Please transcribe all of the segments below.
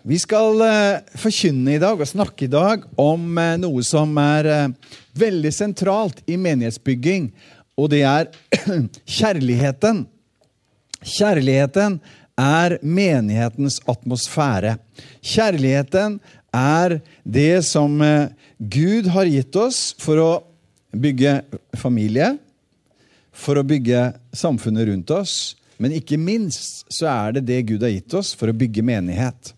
Vi skal forkynne I dag og snakke I dag om noe som veldig sentralt I menighetsbygging, og det kjærligheten. Kjærligheten menighetens atmosfære. Kjærligheten det som Gud har gitt oss for å bygge familie, for å bygge samfunnet rundt oss, men ikke minst så det Gud har gitt oss for å bygge menighet.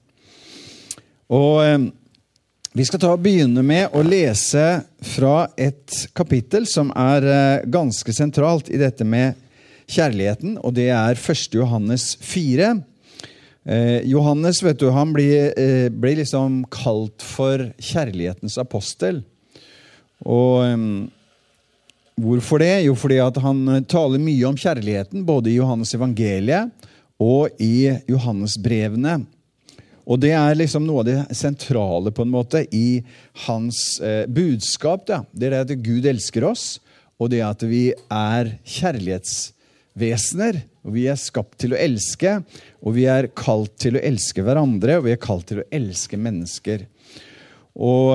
Og vi skal begynne med å lese fra et kapittel som ganske sentralt I dette med kjærligheten, og det 1. Johannes 4. Johannes, vet du, han blir liksom kalt for kjærlighetens apostel. Og hvorfor det? Jo, fordi at han taler mye om kjærligheten, både I Johannes evangeliet og I Johannes brevene. Og det liksom noe av det sentrale på en måte I hans budskap. Da. Det at Gud elsker oss, og det at vi kjærlighetsvesener, og vi skapt til å elske, og vi kalt til å elske hverandre, og vi kalt til å elske mennesker. Og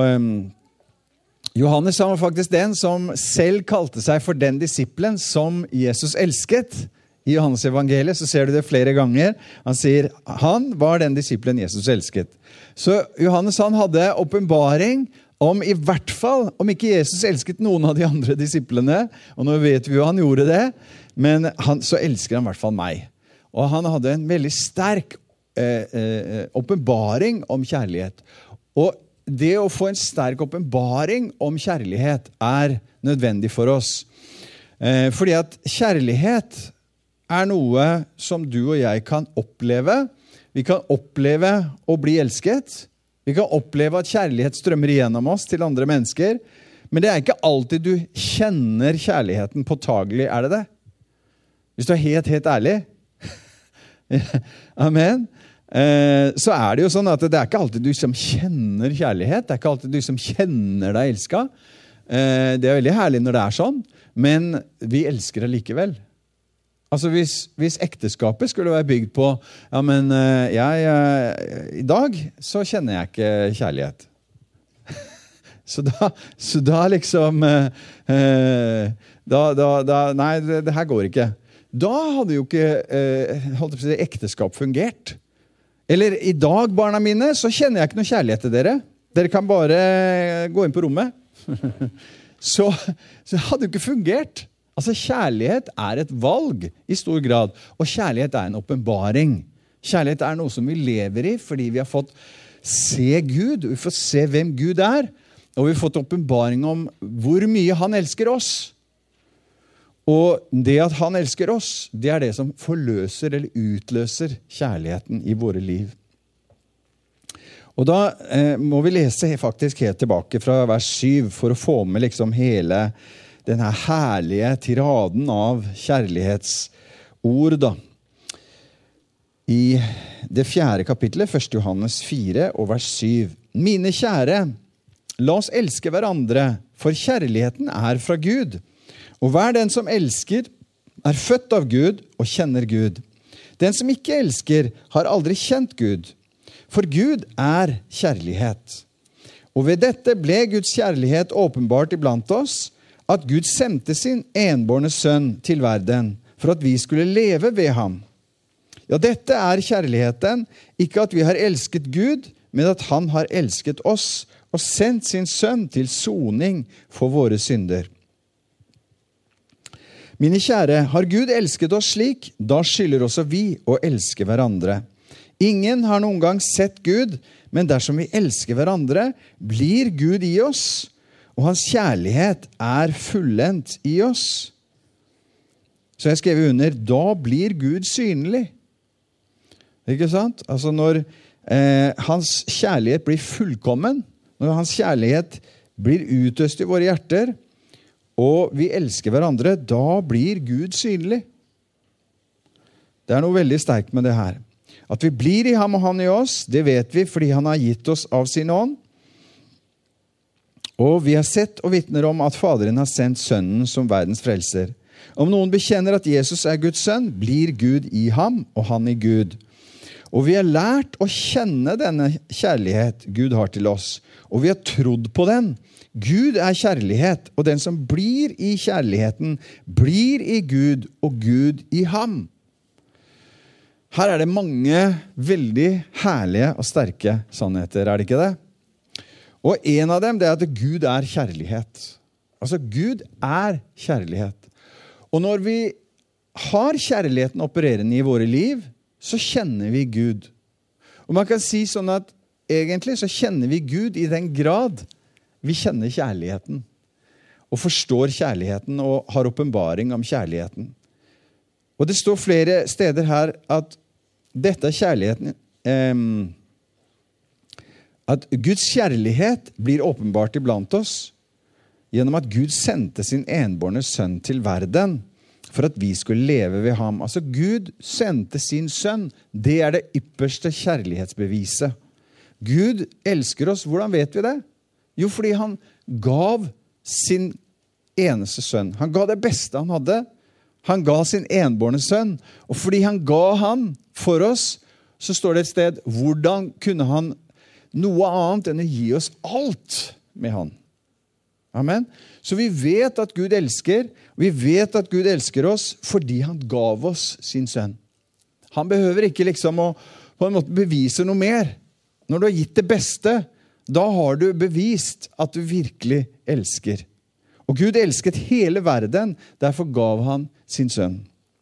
Johannes var faktisk den som selv kalte seg for den disippelen som Jesus elsket. I Johannes evangeliet så ser du det flere ganger. Han sier, han var den disippelen Jesus elsket. Så Johannes han hadde åpenbaring om I hvert fall, om ikke Jesus elsket noen av de andre disiplene, og nå vet vi jo han gjorde det, men så elsker han I hvert fall meg. Og han hadde en veldig sterk åpenbaring om kjærlighet. Og det å få en sterk åpenbaring om kjærlighet nødvendig for oss. Fordi at kjærlighet noe som du og jeg kan oppleve. Vi kan oppleve å bli elsket. Vi kan oppleve at kjærlighet strømmer igjennom oss til andre mennesker. Men det ikke alltid du kjenner kjærligheten påtagelig, det det? Hvis du helt ærlig. Amen. Så det jo sånn at det ikke alltid du som kjenner kjærlighet. Det ikke alltid du som kjenner deg elsket. Det veldig herlig når det sånn. Men vi elsker det likevel. Altså hvis ekteskapet skulle være bygd på, ja, men I dag så kjenner jeg ikke kjærlighet. så da liksom, nei, det her går ikke. Da hadde jo ikke ekteskap fungert. Eller I dag, barna mine, så kjenner jeg ikke noe kjærlighet til dere. Dere kan bare gå inn på rommet. så hadde jo ikke fungert. Altså kjærlighet et valg I stor grad, og kjærlighet en åpenbaring. Kjærlighet noe som vi lever I, fordi vi har fått se Gud, vi får se hvem Gud og vi har fått åpenbaring om hvor mye han elsker oss. Og det at han elsker oss, det det som forløser eller utløser kjærligheten I våre liv. Og da må vi lese faktisk helt tilbake fra vers 7 for å få med liksom hele denne herlige tiraden av kjærlighetsord da. I det 4. kapittelet, 1. Johannes 4 og vers 7. Mine kjære, la oss elske hverandre, for kjærligheten fra Gud. Og hver den som elsker, født av Gud og kjenner Gud. Den som ikke elsker, har aldri kjent Gud. For Gud kjærlighet. Og ved dette ble Guds kjærlighet åpenbart iblant oss, at Gud sendte sin enbårne sønn til verden, for at vi skulle leve ved ham. Ja, dette kjærligheten, ikke at vi har elsket Gud, men at han har elsket oss, og sendt sin sønn til soning for våre synder. Mine kjære, har Gud elsket oss slik, da skylder også vi å elske hverandre. Ingen har noen gang sett Gud, men dersom vi elsker hverandre, blir Gud I oss, og hans kjærlighet fullendt I oss. Så jeg skrev under, da blir Gud synlig. Ikke sant? Altså når hans kjærlighet blir fullkommen, når hans kjærlighet blir utøst I våre hjerter, og vi elsker hverandre, da blir Gud synlig. Det noe veldig sterkt med det her. At vi blir I ham og han I oss, det vet vi fordi han har gitt oss av sin ånd. Og vi har sett og vittner om at Faderen har sendt Sønnen som verdens frelser. Om noen bekjenner at Jesus Guds sønn, blir Gud I ham og han I Gud. Og vi har lært å kjenne denne kjærlighet Gud har til oss, og vi har trodd på den. Gud er kjærlighet, og den som blir i kjærligheten, blir i Gud, og Gud i ham. Her er det mange veldig herlige og sterke sannheter, er det ikke det? Og en av dem det er at Gud er kjærlighet. Altså, Gud er kjærlighet. Og når vi har kjærligheten opererende i våre liv, så kjenner vi Gud. Og man kan si sånn at egentlig så kjenner vi Gud i den grad vi kjenner kjærligheten. Og forstår kjærligheten og har åpenbaring om kjærligheten. Og det står flere steder her at dette er kjærligheten, at Guds kjærlighet blir åpenbart iblant oss gjennom at Gud sendte sin enbårne sønn til verden for at vi skulle leve ved ham. Altså Gud sendte sin sønn. Det er det ypperste kjærlighetsbeviset. Gud elsker oss. Hvordan vet vi det? Jo, fordi han gav sin eneste sønn. Han ga det beste han hadde. Han ga sin enbårne sønn. Og fordi han ga han for oss, så står det et sted, hvordan kunne han noe annet enn å gi oss alt med han? Amen. Så vi vet at Gud elsker, og vi vet at Gud elsker oss fordi han gav oss sin sønn. Han behøver ikke liksom å på en måte bevise noe mer. Når du har gitt det beste, da har du bevist at du virkelig elsker. Og Gud elsket hele verden, derfor gav han sin sønn.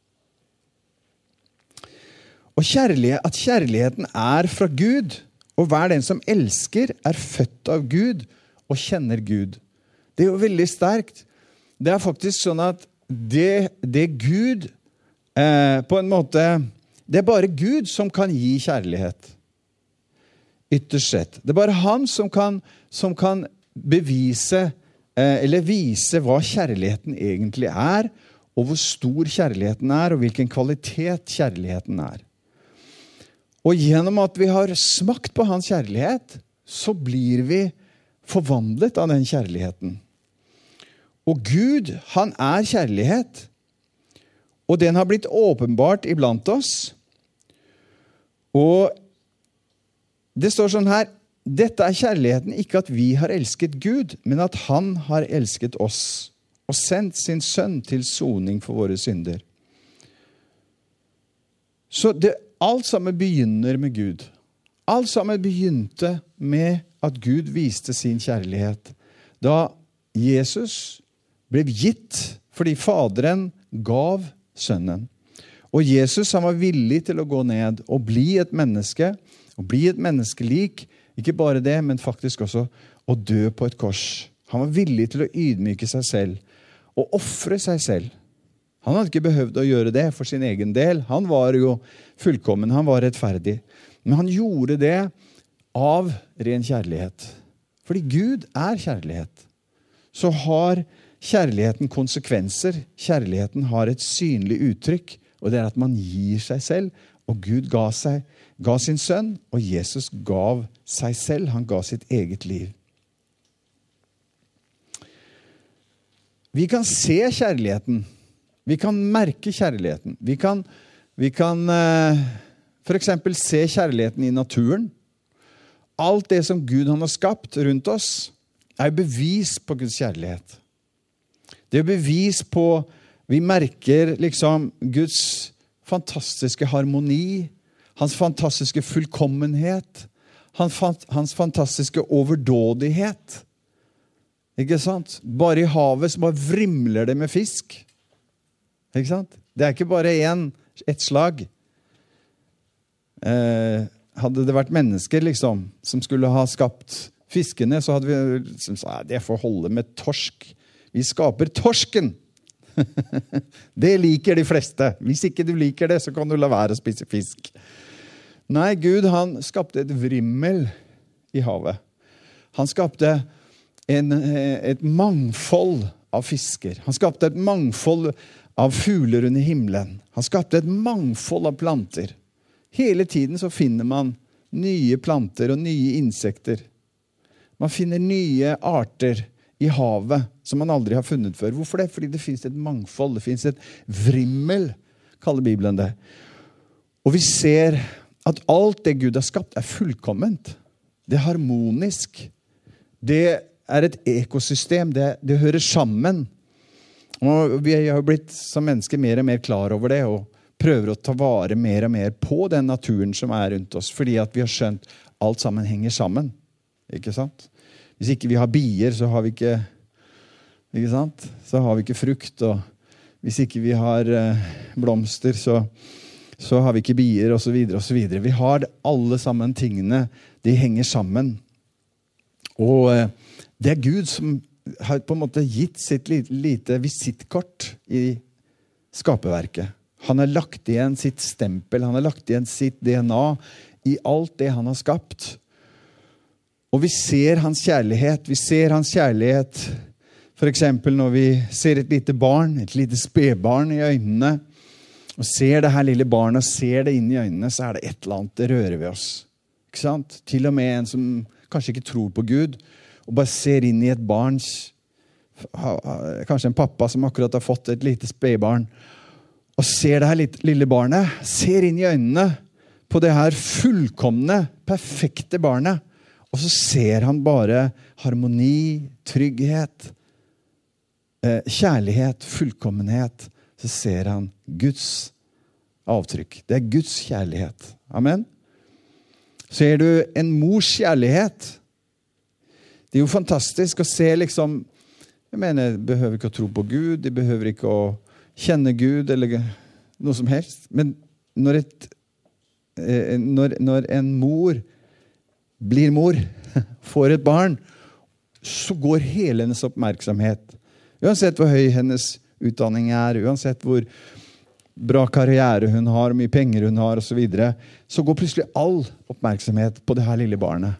Og at kjærligheten er fra Gud, og hver den som elsker er født av Gud og kjenner Gud. Det er jo veldig sterkt. Det er faktisk sånn at det Gud, på en måte, det er bare Gud som kan gi kjærlighet. Ytterst sett. Det er bare han som kan bevise, eller vise hva kjærligheten egentlig er, og hvor stor kjærligheten er, og hvilken kvalitet kjærligheten er. Og gjennom at vi har smakt på hans kjærlighet, så blir vi forvandlet av den kjærligheten. Og Gud, han er kjærlighet, og den har blitt åpenbart iblant oss. Og det står sånn her, dette er kjærligheten, ikke at vi har elsket Gud, men at han har elsket oss, og sendt sin sønn til soning for våre synder. Så alt sammen begynner med Gud. Alt sammen begynte med at Gud viste sin kjærlighet. Da Jesus ble gitt fordi Faderen gav sønnen. Og Jesus han var villig til å gå ned og bli et menneske, og bli et menneskelik, ikke bare det, men faktisk også å dø på et kors. Han var villig til å ydmyke seg selv, og offre seg selv. Han hadde ikke behøvd å gjøre det for sin egen del. Han var jo fullkommen, han var rettferdig. Men han gjorde det av ren kjærlighet. Fordi Gud er kjærlighet. Så har kjærligheten konsekvenser. Kjærligheten har et synlig uttrykk, og det er at man gir seg selv, og Gud ga sin sønn, og Jesus gav seg selv. Han ga sitt eget liv. Vi kan se kjærligheten. Vi kan merke kjærligheten. Vi kan for eksempel se kjærligheten i naturen. Alt det som Gud han har skapt rundt oss, er bevis på Guds kjærlighet. Det er bevis på, vi merker liksom Guds fantastiske harmoni, hans fantastiske fullkommenhet, hans fantastiske overdådighet. Ikke sant? Bare i havet så bare vrimler det med fisk. Ikke sant? Det er ikke bare ett slag. Hadde det vært mennesker liksom, som skulle ha skapt fiskene, så hadde vi liksom sagt, det får holde med torsk. Vi skaper torsken. Det liker de fleste. Hvis ikke du liker det, så kan du la være å spise fisk. Nei, Gud han skapte et vrimmel i havet. Han skapte et mangfold av fisker. Han skapte et mangfold av fugler under himmelen. Han skapte et mangfold av planter. Hele tiden så finner man nye planter og nye insekter. Man finner nye arter i havet som man aldri har funnet før. Hvorfor det? Fordi det finnes et mangfold, det finnes et vrimmel, kaller Bibelen det. Og vi ser at alt det Gud har skapt fullkomment. Det harmonisk. Det et ekosystem. Det hører sammen. Og vi har jo blitt som mennesker mer og mer klar over det, og prøver å ta vare mer og mer på den naturen som rundt oss, fordi at vi har skjønt alt sammen henger sammen. Ikke sant? Hvis ikke vi har bier, så har vi ikke sant? Så har vi ikke frukt, og hvis ikke vi har blomster, så har vi ikke bier, og så videre, og så videre. Vi har alle sammen tingene, de henger sammen. Og det Gud som har på en måte gitt sitt lite visittkort i skaperverket. Han har lagt igjen sitt stempel, han har lagt igjen sitt DNA i alt det han har skapt. Og vi ser hans kjærlighet. Vi ser hans kjærlighet for eksempel når vi ser et lite barn, et lite spedbarn i øynene, og ser det her lille barnet, og ser det inn i øynene, så det et eller annet, det rører ved oss. Ikke sant? Til og med en som kanskje ikke tror på Gud, og bare ser inn i et barns, kanskje en pappa som akkurat har fått et lite spedbarn, og ser det her lille barnet, ser inn i øynene på det her fullkomne, perfekte barnet, og så ser han bare harmoni, trygghet, kjærlighet, fullkommenhet. Så ser han Guds avtrykk. Det Guds kjærlighet. Amen. Ser du en mors kjærlighet? Det jo fantastisk å se liksom, jeg mener, de behøver ikke å tro på Gud, de behøver ikke å kjenne Gud eller noe som helst. Men når en mor blir mor, får et barn, så går hele hennes oppmerksomhet. Uansett hvor høy hennes utdanning uansett hvor bra karriere hun har, hvor mye penger hun har og så videre, så går plutselig all oppmerksomhet på det her lille barnet.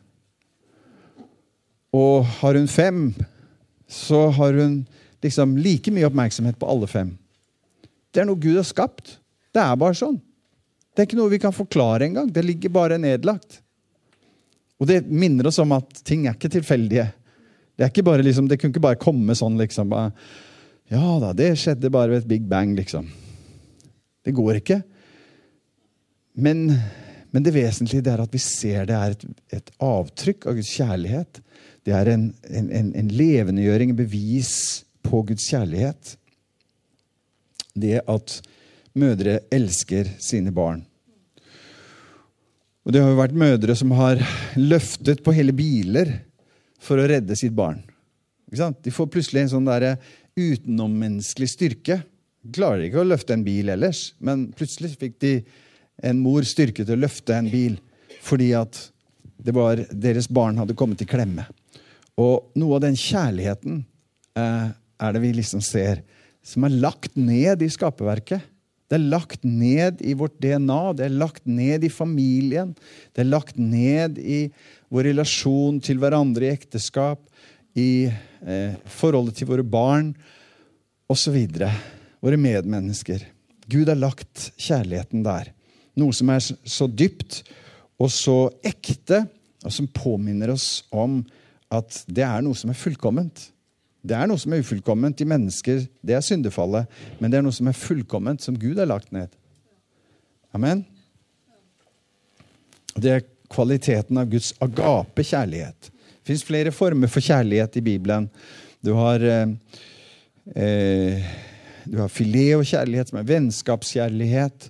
Og har hun 5, så har hun liksom like mye oppmerksomhet på alle 5. Det noe Gud har skapt. Det bare sånn. Det ikke noe vi kan forklare engang. Det ligger bare nedlagt. Og det minner oss om at ting ikke tilfeldige. Det ikke bare liksom, det kunne ikke bare komme sånn liksom. Ja da, det skjedde bare ved et Big Bang liksom. Det går ikke. Men det vesentlige det at vi ser det et avtrykk av Guds kjærlighet. Det en levendegjøring, en bevis på Guds kjærlighet. Det at mødre elsker sine barn. Og det har jo vært mødre som har løftet på hele biler for å redde sitt barn. Ikke sant? De får plutselig en sånn der utenommenneskelig styrke. De klarer ikke å løfte en bil ellers, men plutselig fikk de en mor styrke til å løfte en bil, fordi at deres barn hadde kommet til klemme. Og noe av den kjærligheten det vi liksom ser, som lagt ned i skaperverket. Det lagt ned i vårt DNA, det lagt ned i familien, det lagt ned i vår relasjon til hverandre i ekteskap, i forholdet til våre barn, og så videre. Våre medmennesker. Gud har lagt kjærligheten der. Noe som så dypt og så ekte, og som påminner oss om at det noe som fullkomment. Det noe som ufullkomment i mennesker, det syndefallet, men det noe som fullkomment, som Gud har lagt ned. Amen. Og det kvaliteten av Guds agape-kjærlighet. Det finnes flere former for kjærlighet i Bibelen. Du har fileo-kjærlighet, som vennskapskjærlighet,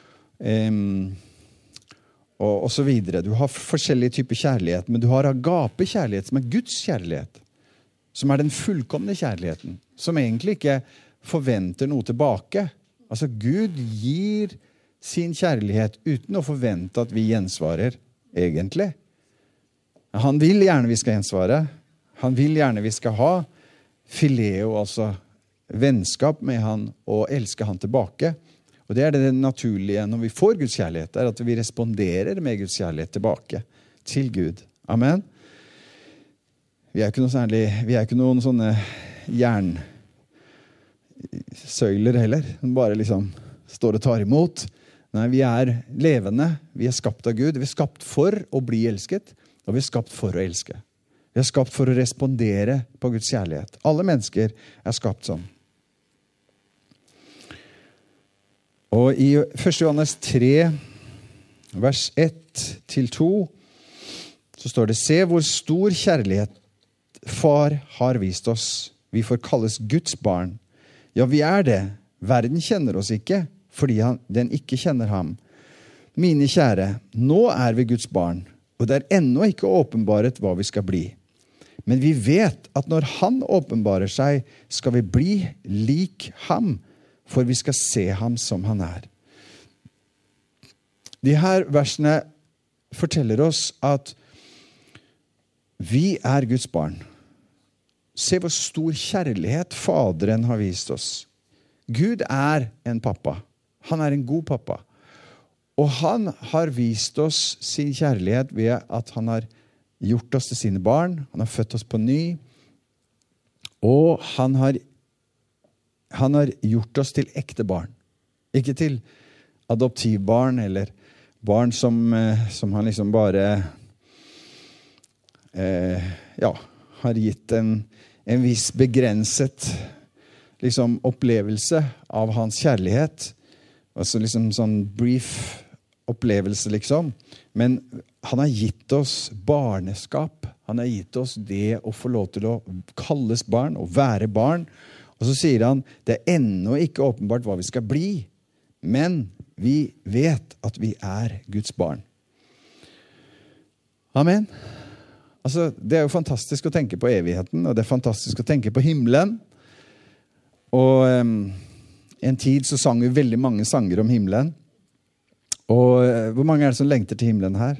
og så videre. Du har forskjellige typer kjærlighet, men du har agape-kjærlighet, som Guds kjærlighet. Som den fullkomne kjærligheten, som egentlig ikke forventer noe tilbake. Altså Gud gir sin kjærlighet uten å forvente at vi gjensvarer, egentlig. Han vil gjerne vi skal gjensvare. Han vil gjerne vi skal ha fileo, altså vennskap med han, og elske han tilbake. Og det det naturlige når vi får Guds kjærlighet, at vi responderer med Guds kjærlighet tilbake til Gud. Amen. Vi ikke noe særlig, vi ikke noen sånne jernsøyler heller, som bare liksom står og tar imot. Nei, vi levende, vi skapt av Gud, vi skapt for å bli elsket, og vi skapt for å elske. Vi skapt for å respondere på Guds kjærlighet. Alle mennesker skapt sånn. Og i 1. Johannes 3, vers 1-2, så står det, se hvor stor kjærlighet far har vist oss. Vi får kalles Guds barn. Ja, vi er det. Verden kjenner oss ikke, fordi den ikke kjenner ham. Mine kjære, nå er vi Guds barn, og det er ennå ikke åpenbaret hva vi skal bli. Men vi vet at når han åpenbarer seg, skal vi bli lik ham, for vi skal se ham som han er. De her versene forteller oss at vi er Guds barn. Se hvor stor kjærlighet Faderen har vist oss. Gud er en pappa. Han er en god pappa. Og han har vist oss sin kjærlighet ved at han har gjort oss til sine barn. Han har født oss på ny. Og han har gjort oss til ekte barn. Ikke til adoptivbarn eller barn som han liksom bare har gitt en viss begrenset liksom, opplevelse av hans kjærlighet. Altså liksom sånn brief opplevelse liksom. Men han har gitt oss barneskap. Han har gitt oss det å få lov til å kalles barn og være barn. Og så sier han, det er ennå ikke åpenbart hva vi skal bli, men vi vet at vi er Guds barn. Amen. Altså, det er jo fantastisk å tenke på evigheten, og det er fantastisk å tenke på himmelen. Og en tid så sang vi veldig mange sanger om himmelen. Og hvor mange er det som lengter til himmelen her?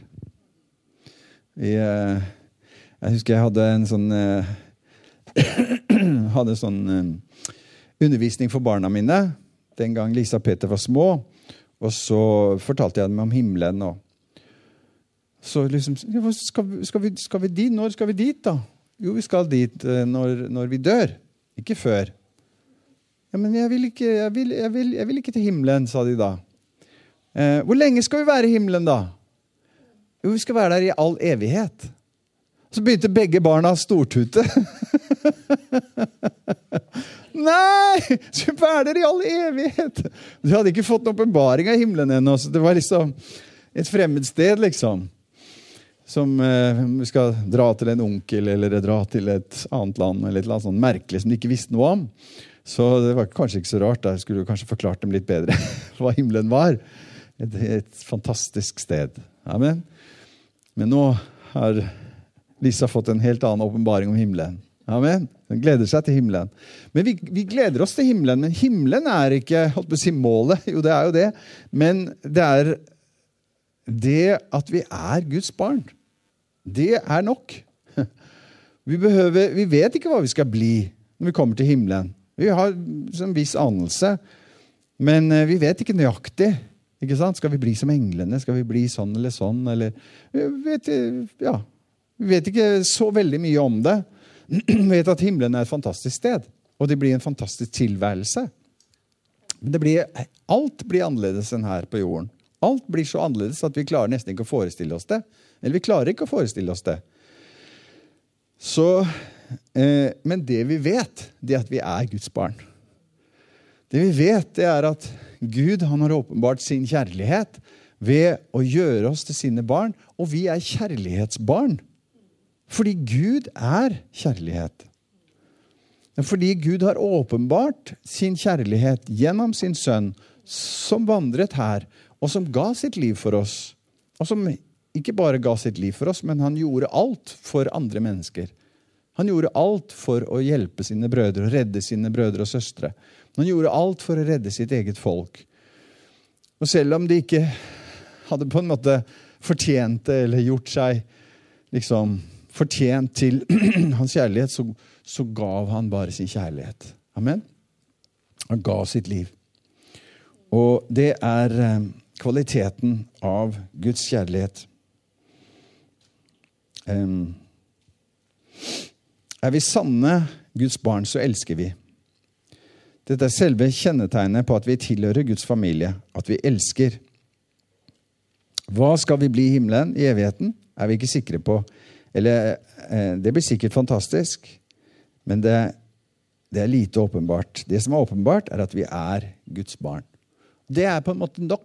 Jeg husker jeg hadde en sånn undervisning for barna mine, den gang Lisa og Peter var små, og så fortalte jeg dem om himmelen, og så liksom, skal vi dit? Når skal vi dit da? Jo, vi skal dit når vi dør, ikke før. Ja, men jeg vil ikke til himmelen, sa de da. Hvor lenge skal vi være i himmelen da? Jo, vi skal være der i all evighet. Så begynte begge barna å stortute. Nei, skal vi være der i all evighet? De hadde ikke fått en åpenbaring av himmelen ennå, så det var liksom et fremmed sted liksom. Som vi skal dra til en onkel, eller dra til et annet land, eller et eller annet sånt merkelig som de ikke visste noe om. Så det var kanskje ikke så rart, da skulle du kanskje forklart dem litt bedre hva himmelen var. Et fantastisk sted. Amen. Men nå har Lisa fått en helt annen åpenbaring om himmelen. Amen. Den gleder seg til himmelen. Men vi gleder oss til himmelen, men himmelen er ikke, holdt på å si, målet. Jo, det er jo det. Men det er det at vi er Guds barn. Det er nok. Vi vet ikke hva vi skal bli når vi kommer til himmelen. Vi har en viss anelse, men vi vet ikke nøyaktig. Ikke sant? Skal vi bli som englene? Skal vi bli sånn eller sånn? Eller, vi vet ikke så veldig mye om det. Vi vet at himmelen er et fantastisk sted, og det blir en fantastisk tilværelse. Men alt blir annerledes enn her på jorden. Alt blir så annerledes at vi klarer nesten ikke å forestille oss det. Eller vi klarer ikke å forestille oss det. Så, men det vi vet, det er at vi er Guds barn. Det vi vet, det er at Gud, han har åpenbart sin kjærlighet ved å gjøre oss til sine barn, og vi er kjærlighetsbarn. Fordi Gud er kjærlighet. Fordi Gud har åpenbart sin kjærlighet gjennom sin sønn, som vandret her, og som ga sitt liv for oss. Og som ikke bare ga sitt liv for oss, men han gjorde alt for andre mennesker. Han gjorde alt for å hjelpe sine brødre, og redde sine brødre og søstre. Han gjorde alt for å redde sitt eget folk. Og selv om de ikke hadde på en måte fortjent det, eller gjort seg liksom fortjent til hans kjærlighet, så gav han bare sin kjærlighet. Amen. Han gav sitt liv. Og det er kvaliteten av Guds kjærlighet. Er vi sanne Guds barn, så elsker vi. Dette er selve kjennetegnet på at vi tilhører Guds familie, at vi elsker. Hva skal vi bli i himmelen i evigheten, er vi ikke sikre på. Eller, det blir sikkert fantastisk, men det er lite åpenbart. Det som er åpenbart er at vi er Guds barn. Det er på en måte nok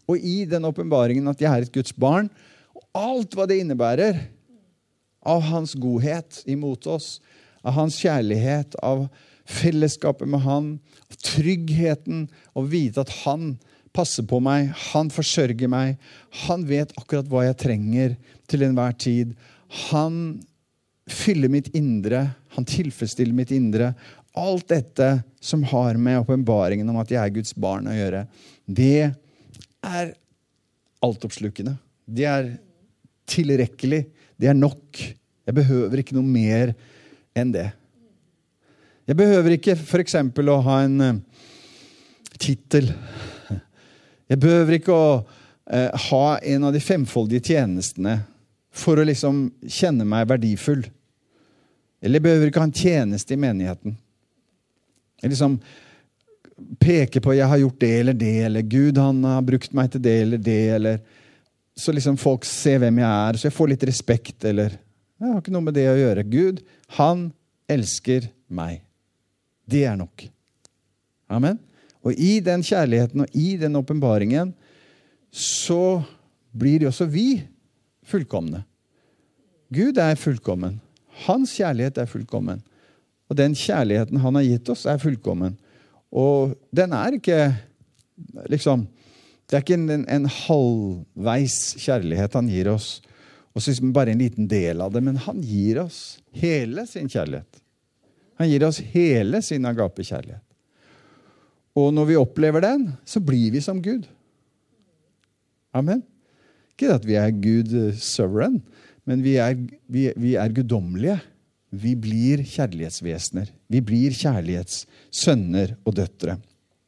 Og i den åpenbaringen at jeg et Guds barn, og alt hva det innebærer, av hans godhet imot oss, av hans kjærlighet, av fellesskapet med han, av tryggheten, og vite at han passer på meg, han forsørger meg, han vet akkurat hva jeg trenger til enhver tid, han fyller mitt indre, han tilfredsstiller mitt indre. Alt dette som har med åpenbaringen om at jeg Guds barn å gjøre, det altoppslukende. Det tilrekkelig. Det nok. Jeg behøver ikke noe mer enn det. Jeg behøver ikke for eksempel å ha en titel. Jeg behøver ikke å ha en av de femfoldige tjenestene for å liksom kjenne meg verdifull. Eller jeg behøver ikke ha en tjeneste i menigheten. Jeg liksom peker på jeg har gjort det, eller Gud han har brukt meg til det, eller så liksom folk ser hvem jeg så jeg får litt respekt, eller jeg har ikke noe med det å gjøre. Gud, han elsker meg. Det nok. Amen. Og i den kjærligheten og i den åpenbaringen så blir også vi fullkomne. Gud fullkommen. Hans kjærlighet fullkommen. Og den kjærligheten han har gitt oss fullkommen. Og den ikke liksom, det ikke en halvveis kjærlighet han gir oss, og så liksom bare en liten del av det, men han gir oss hele sin kjærlighet. Han gir oss hele sin agape-kjærlighet. Og når vi opplever den, så blir vi som Gud. Amen. Ikke at vi Gud sovereign, men vi guddommelige. Vi blir kjærlighetsvesener. Vi blir kjærlighetssønner og døtre.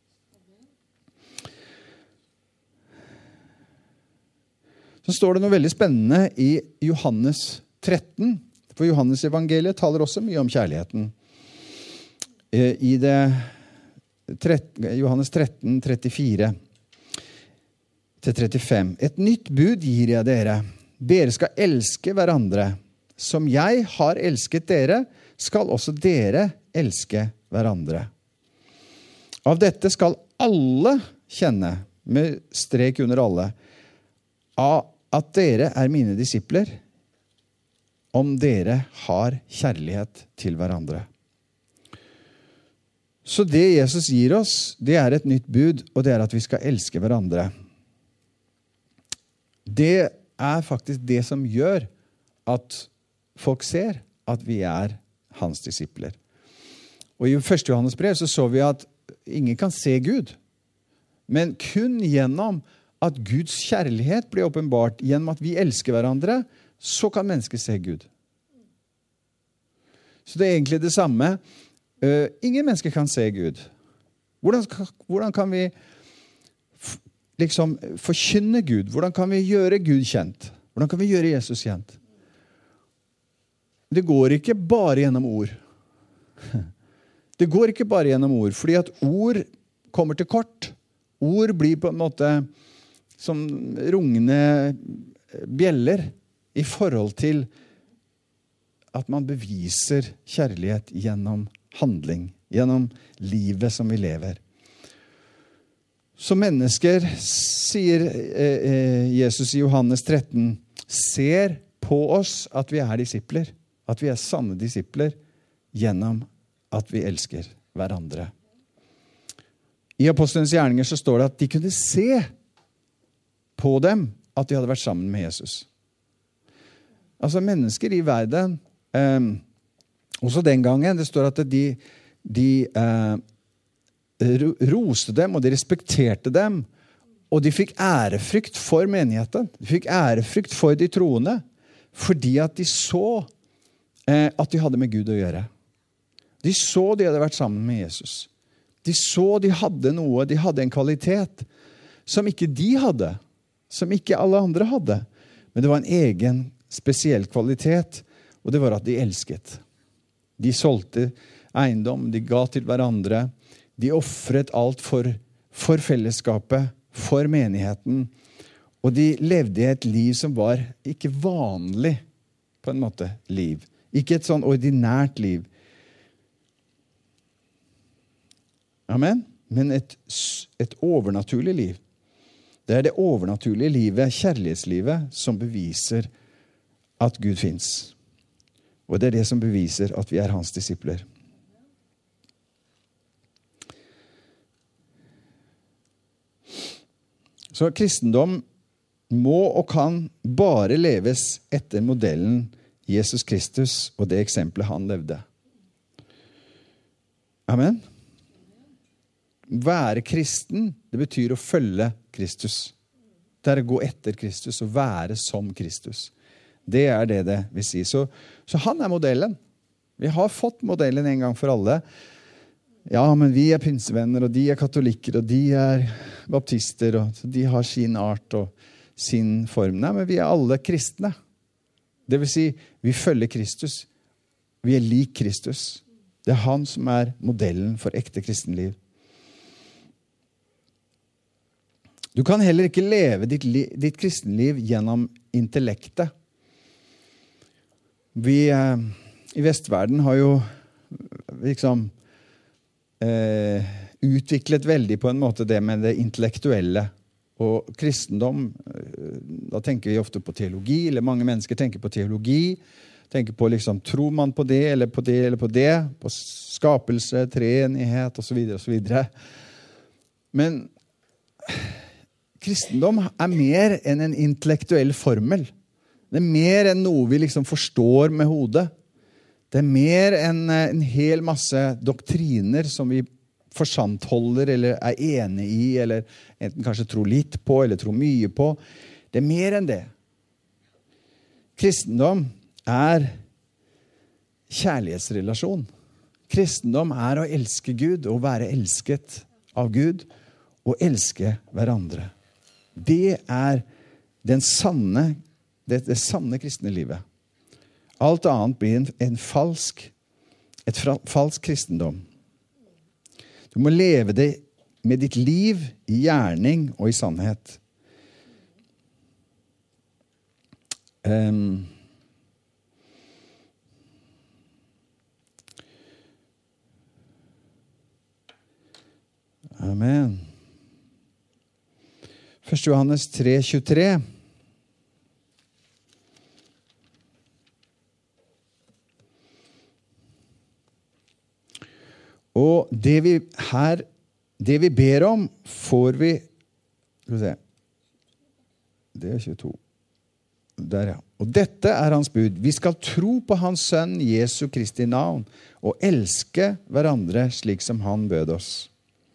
Så står det noe veldig spennende i Johannes 13. For Johannes evangeliet taler også mye om kjærligheten. I Johannes 13, 34 til 35. Et nytt bud gir jeg dere. Dere skal elske hverandre. Som jeg har elsket dere, skal også dere elske hverandre. Av dette skal alle kjenne, med strek under alle, at dere mine disipler, om dere har kjærlighet til hverandre. Så det Jesus gir oss, det et nytt bud, og det at vi skal elske hverandre. Det faktisk det som gjør at folk ser at vi hans disipler. Og i 1. Johannes brev så vi at ingen kan se Gud, men kun gjennom at Guds kjærlighet blir åpenbart, gjennom at vi elsker hverandre, så kan mennesket se Gud. Så det egentlig det samme. Ingen mennesker kan se Gud. Hvordan kan vi liksom forkynne Gud? Hvordan kan vi gjøre Gud kjent? Hvordan kan vi gjøre Jesus kjent? Det går ikke bare gjennom ord. Det går ikke bare gjennom ord, fordi at ord kommer til kort. Ord blir på en måte som rungende bjeller i forhold til at man beviser kjærlighet gjennom handling, gjennom livet som vi lever. Så mennesker, sier Jesus i Johannes 13, ser på oss at vi disipler, at vi sanne disipler gjennom at vi elsker hverandre. I Apostelens gjerninger så står det at de kunne se på dem at de hadde vært sammen med Jesus. Altså mennesker i verden, også den gangen, det står at de roste dem, og de respekterte dem, og de fikk ærefrykt for menigheten. De fikk ærefrykt for de troende, fordi at de så at de hadde med Gud å gjøre. De så de hadde vært sammen med Jesus. De så de hadde noe, de hadde en kvalitet som ikke de hadde, som ikke alle andre hadde. Men det var en egen, spesiell kvalitet, og det var at de elsket. De solgte eiendom, de ga til hverandre, de offret alt for fellesskapet, for menigheten, og de levde i et liv som var ikke vanlig, på en måte, liv. Ikke et sånn ordinært liv. Amen. Men et overnaturlig liv. Det det overnaturlige livet, kjærlighetslivet, som beviser at Gud finnes. Og det det som beviser at vi hans disipler. Så kristendom må og kan bare leves etter modellen Jesus Kristus og det eksempelet han levde. Amen. Være kristen, det betyr å følge Kristus. Det å gå etter Kristus og være som Kristus. Det det vil si. Så han modellen. Vi har fått modellen en gang for alle. Ja, men vi pinsevenner, og de katolikker, og de baptister, og de har sin art og sin form. Nei, men vi alle kristne. Det vil si, vi følger Kristus. Vi lik Kristus. Det han som modellen for ekte kristenliv. Du kan heller ikke leve ditt kristenliv gjennom intellektet. Vi i vestverden har jo liksom utviklet veldig på en måte det med det intellektuelle. Og kristendom, da tenker vi ofte på teologi, eller mange mennesker tenker på teologi, tenker på liksom, tror man på det, eller på det, eller på det, på skapelse, treenighet, og så videre, og så videre. Men kristendom mer enn en intellektuell formel. Det mer enn noe vi liksom forstår med hodet. Det mer enn en hel masse doktriner som vi forsantholder eller enig i, eller enten kanskje tror litt på, eller tror mye på. Det mer enn det. Kristendom kjærlighetsrelasjon. Kristendom å elske Gud, og være elsket av Gud, og elske hverandre. Det det sanne kristne livet. Alt annet blir et falsk kristendom. Du må leve det med ditt liv i gjerning og i sannhet. Amen. 1. Johannes 3:23. Og det vi ber om, får vi, skal vi se, det 22, der ja. Og dette hans bud. Vi skal tro på hans sønn Jesu Kristi navn, og elske hverandre slik som han bød oss.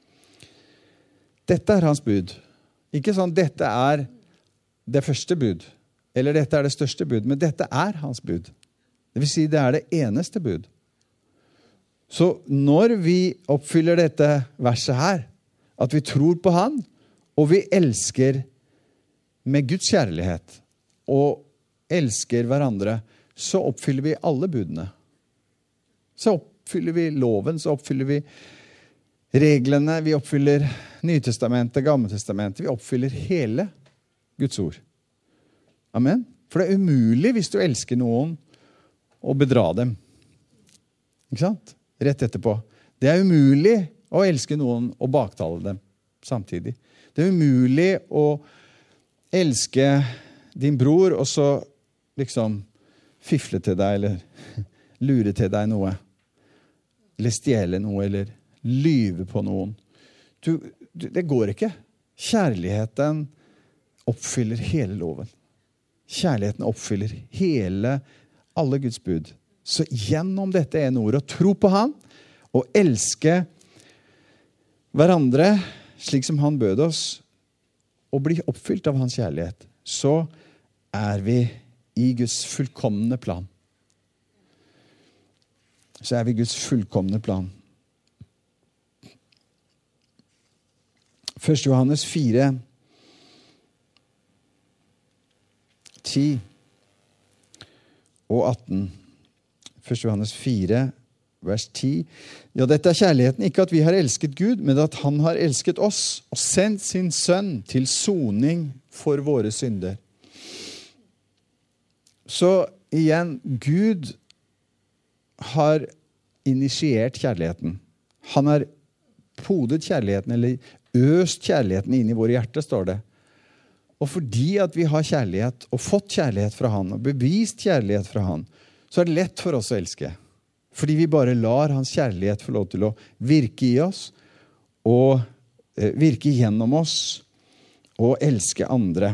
Dette hans bud. Ikke sånn, dette det første bud, eller dette det største bud, men dette hans bud. Det vil si, det det eneste bud. Så når vi oppfyller dette verset her, at vi tror på han, og vi elsker med Guds kjærlighet, og elsker hverandre, så oppfyller vi alle budene. Så oppfyller vi loven, så oppfyller vi reglene, vi oppfyller Nytestamentet, Gammeltestamentet, vi oppfyller hele Guds ord. Amen. For det umulig hvis du elsker noen å bedra dem. Ikke sant? Rett etterpå. Det umulig å elske noen og baktale dem samtidig. Det umulig å elske din bror og så liksom fifle til deg eller lure til deg noe. Eller stjele noe eller lyve på noen. Det går ikke. Kjærligheten oppfyller hele loven. Kjærligheten oppfyller alle Guds bud. Så gjennom dette ene ordet, å tro på han, og elske hverandre, slik som han bød oss, og bli oppfylt av hans kjærlighet, så vi i Guds fullkomne plan. Så vi i Guds fullkomne plan. 1. Johannes 4, 10 og 18. 1. Johannes 4, vers 10. Ja, dette kjærligheten, ikke at vi har elsket Gud, men at han har elsket oss og sendt sin sønn til soning for våre synder. Så igjen, Gud har initiert kjærligheten. Han har podet kjærligheten, eller øst kjærligheten inn i våre hjerter, står det. Og fordi at vi har kjærlighet, og fått kjærlighet fra han, og bevist kjærlighet fra han, så det lett for oss å elske. Fordi vi bare lar hans kjærlighet få lov til å virke i oss, og virke gjennom oss, og elske andre.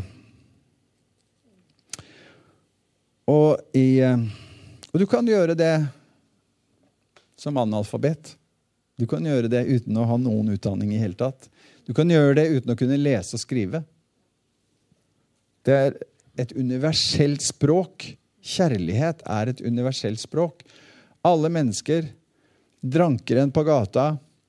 Og du kan gjøre det som analfabet. Du kan gjøre det uten å ha noen utdanning i hele tatt. Du kan gjøre det uten å kunne lese og skrive. Det et universelt språk. Kjærlighet et universelt språk. Alle mennesker, drankeren på gata,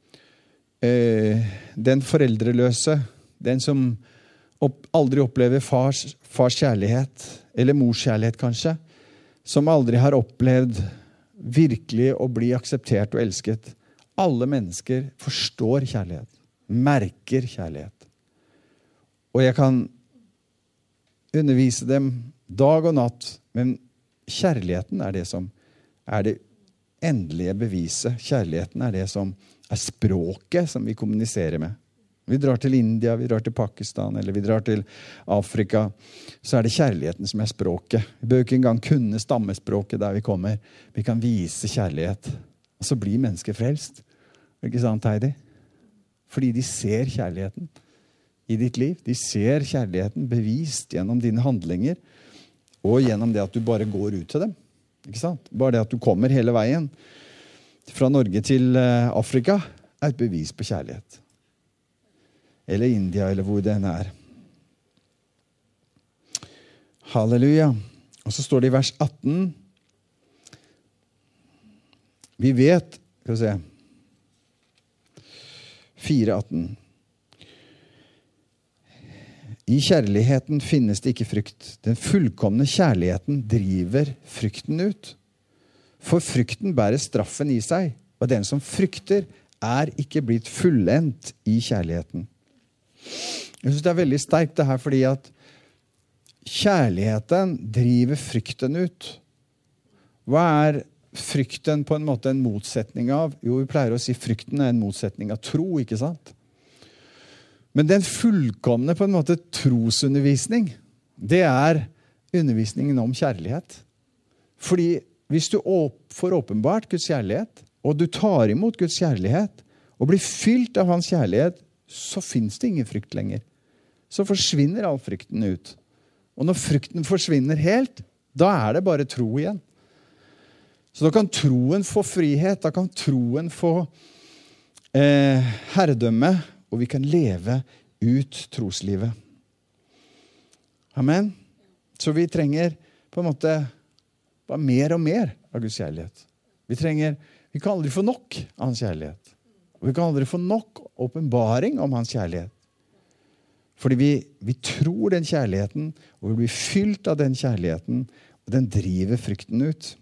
den foreldreløse, den som aldri opplever fars kjærlighet, eller mors kjærlighet kanskje, som aldri har opplevd virkelig å bli akseptert og elsket. Alle mennesker forstår kjærlighet, merker kjærlighet. Og jeg kan undervise dem dag og natt, men kjærligheten det som det endelige beviset. Kjærligheten det som språket som vi kommuniserer med. Vi drar til India, vi drar til Pakistan, eller vi drar til Afrika, så det kjærligheten som språket. Vi bør ikke engang kunne stammespråket der vi kommer. Vi kan vise kjærlighet, og så blir mennesker frelst. Ikke sant, Heidi? Fordi de ser kjærligheten i ditt liv. De ser kjærligheten bevist gjennom dine handlinger, og gjennom det at du bare går ut til dem. Ikke sant? Bare det at du kommer hele veien fra Norge til Afrika et bevis på kjærlighet. Eller India, eller hvor den Halleluja. Og så står det i vers 18. Vi vet, skal vi se, 4:18. I kjærligheten finnes det ikke frykt. Den fullkomne kjærligheten driver frykten ut. For frykten bærer straffen i seg, og den som frykter ikke blitt fullendt i kjærligheten. Jeg synes det veldig sterkt det her, fordi at kjærligheten driver frykten ut. Hva frykten på en måte en motsetning av? Jo, vi pleier å si frykten en motsetning av tro, ikke sant? Men den fullkomne på en måte trosundervisning, det undervisningen om kjærlighet. Fordi hvis du får åpenbart Guds kjærlighet, og du tar imot Guds kjærlighet, og blir fylt av hans kjærlighet, så finnes det ingen frykt lenger. Så forsvinner all frykten ut. Og når frykten forsvinner helt, da det bare tro igjen. Så da kan troen få frihet, da kan troen få herredømme, og vi kan leve ut troslivet. Amen. Så vi trenger på en måte bare mer og mer av Guds kjærlighet. Vi kan aldri få nok av hans kjærlighet. Og vi kan aldri få nok åpenbaring om hans kjærlighet. Fordi vi tror den kjærligheten, og vi blir fylt av den kjærligheten, og den driver frykten ut.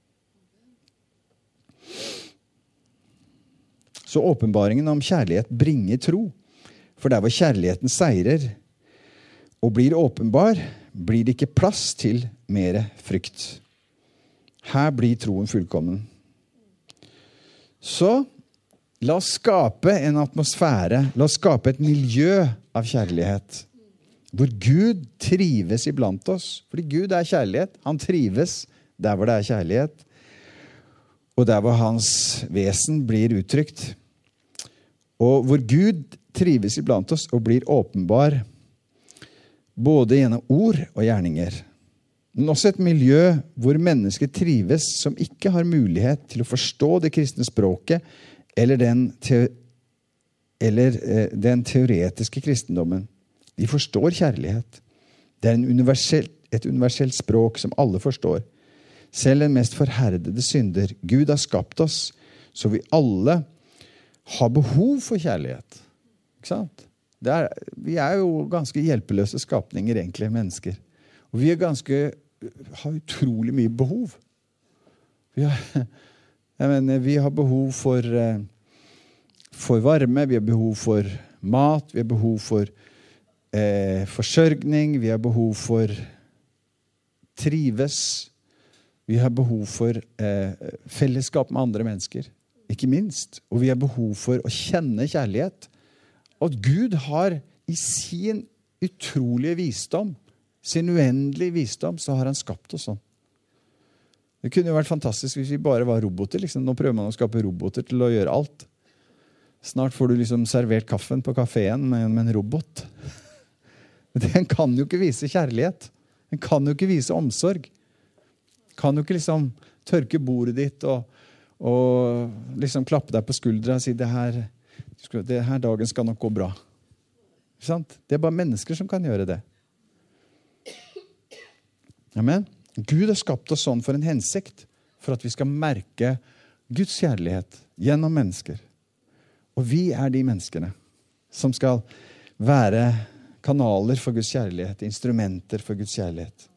Så åpenbaringen om kjærlighet bringer tro. For der hvor kjærligheten seirer og blir åpenbar, blir det ikke plass til mer frykt. Her blir troen fullkommen. Så la oss skape en atmosfære, la oss skape et miljø av kjærlighet, hvor Gud trives iblant oss. Fordi Gud kjærlighet, han trives der hvor det kjærlighet, og der hvor hans vesen blir uttrykt. Og hvor Gud trives iblant oss og blir åpenbar, både gjennom ord og gjerninger. Men også et miljø hvor mennesker trives som ikke har mulighet til å forstå det kristne språket eller den teoretiske kristendommen. De forstår kjærlighet. Det et universelt språk som alle forstår. Selv den mest forherdede synder. Gud har skapt oss, så vi alle har behov for kjærlighet. Ikke sant? Vi jo ganske hjelpeløse skapninger, egentlig, mennesker. Og vi har utrolig mye behov. Vi har behov for varme, vi har behov for mat, vi har behov for forsørgning, vi har behov for trives, vi har behov for fellesskap med andre mennesker, ikke minst. Og vi har behov for å kjenne kjærlighet. Og Gud har i sin utrolige visdom, sin uendelige visdom, så har han skapt oss sånn. Det kunne jo vært fantastisk hvis vi bare var roboter. Liksom. Nå prøver man å skape roboter til å gjøre alt. Snart får du liksom servert kaffen på kaféen med en robot. Den kan jo ikke vise kjærlighet. Den kan jo ikke vise omsorg. Kan jo ikke liksom tørke bordet ditt og liksom klappe deg på skuldra og si det her dagen skal nok gå bra. Ikke sant? Det er bare mennesker som kan gjøre det. Amen. Gud har skapt oss sånn for en hensikt, for at vi skal merke Guds kjærlighet gjennom mennesker. Og vi er de menneskene som skal være kanaler for Guds kjærlighet, instrumenter for Guds kjærlighet.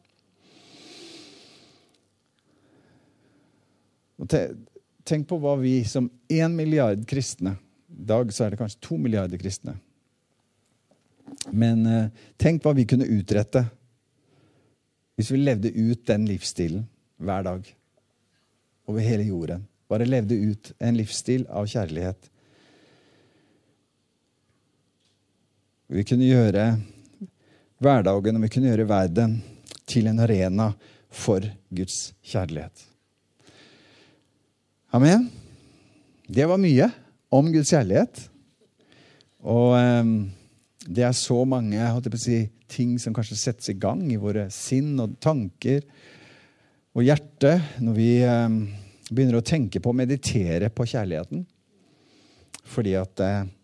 Og tenk på hva vi som 1 milliard kristne, i dag så er det kanskje 2 milliarder kristne, men tenk hva vi kunne utrette hvis vi levde ut den livsstilen hver dag over hele jorden. Bare levde ut en livsstil av kjærlighet. Vi kunne gjøre hverdagen og vi kunne gjøre verden til en arena for Guds kjærlighet. Amen. Det var mye om Guds kjærlighet. Og det er så mange ting som kanskje settes i gang i våre sinn og tanker og hjerte når vi begynner å tenke på å meditere på kjærligheten. Fordi at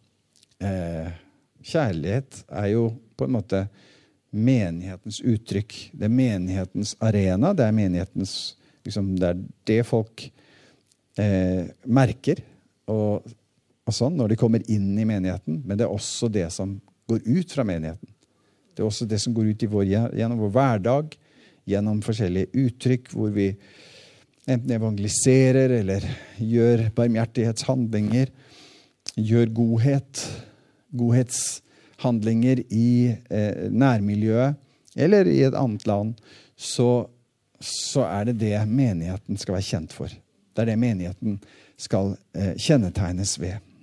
kjærlighet er jo på en måte menighetens uttrykk. Det er menighetens arena. Det er menighetens, liksom, det er det folk merker og sånn når de kommer inn i menigheten. Men det er også det som går ut fra menigheten. Det er også det som går ut gjennom vår hverdag, gjennom forskjellige uttrykk, hvor vi enten evangeliserer, eller gjør barmhjertighetshandlinger, gjør godhetshandlinger i nærmiljøet, eller i et annet land, så er det det menigheten skal være kjent for. Det er det menigheten skal kjennetegnes ved.